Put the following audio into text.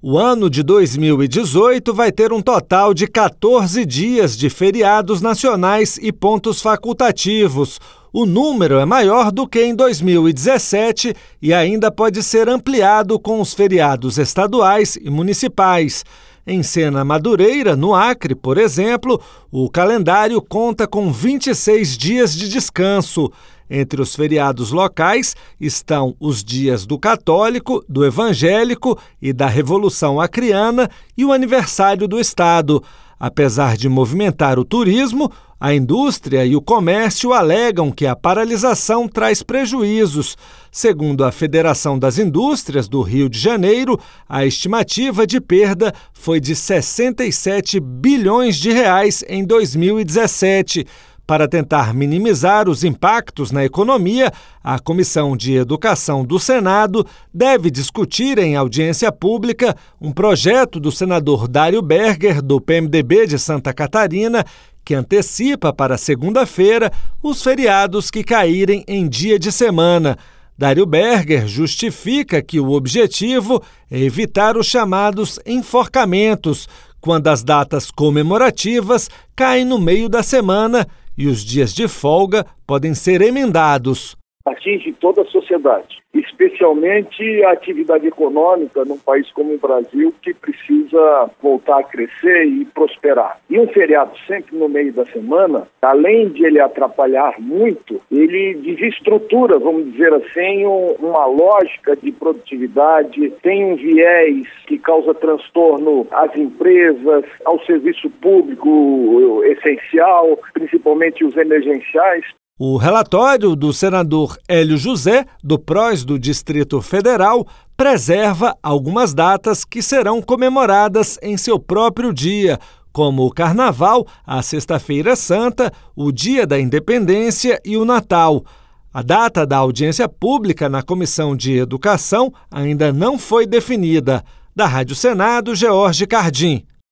O ano de 2018 vai ter um total de 14 dias de feriados nacionais e pontos facultativos. O número é maior do que em 2017 e ainda pode ser ampliado com os feriados estaduais e municipais. Em Sena Madureira, no Acre, por exemplo, o calendário conta com 26 dias de descanso. Entre os feriados locais estão os dias do Católico, do Evangélico e da Revolução Acreana e o aniversário do Estado. Apesar de movimentar o turismo, a indústria e o comércio alegam que a paralisação traz prejuízos. Segundo a Federação das Indústrias do Rio de Janeiro, a estimativa de perda foi de 67 bilhões de reais em 2017. Para tentar minimizar os impactos na economia, a Comissão de Educação do Senado deve discutir em audiência pública um projeto do senador Dário Berger, do PMDB de Santa Catarina, que antecipa para segunda-feira os feriados que caírem em dia de semana. Dário Berger justifica que o objetivo é evitar os chamados enforcamentos, quando as datas comemorativas caem no meio da semana e os dias de folga podem ser emendados. Atinge toda a sociedade, especialmente a atividade econômica num país como o Brasil, que precisa voltar a crescer e prosperar. E um feriado sempre no meio da semana, além de ele atrapalhar muito, ele desestrutura, vamos dizer assim, uma lógica de produtividade, tem um viés que causa transtorno às empresas, ao serviço público essencial, principalmente os emergenciais. O relatório do senador Hélio José, do PROS do Distrito Federal, preserva algumas datas que serão comemoradas em seu próprio dia, como o Carnaval, a Sexta-feira Santa, o Dia da Independência e o Natal. A data da audiência pública na Comissão de Educação ainda não foi definida. Da Rádio Senado, George Cardim.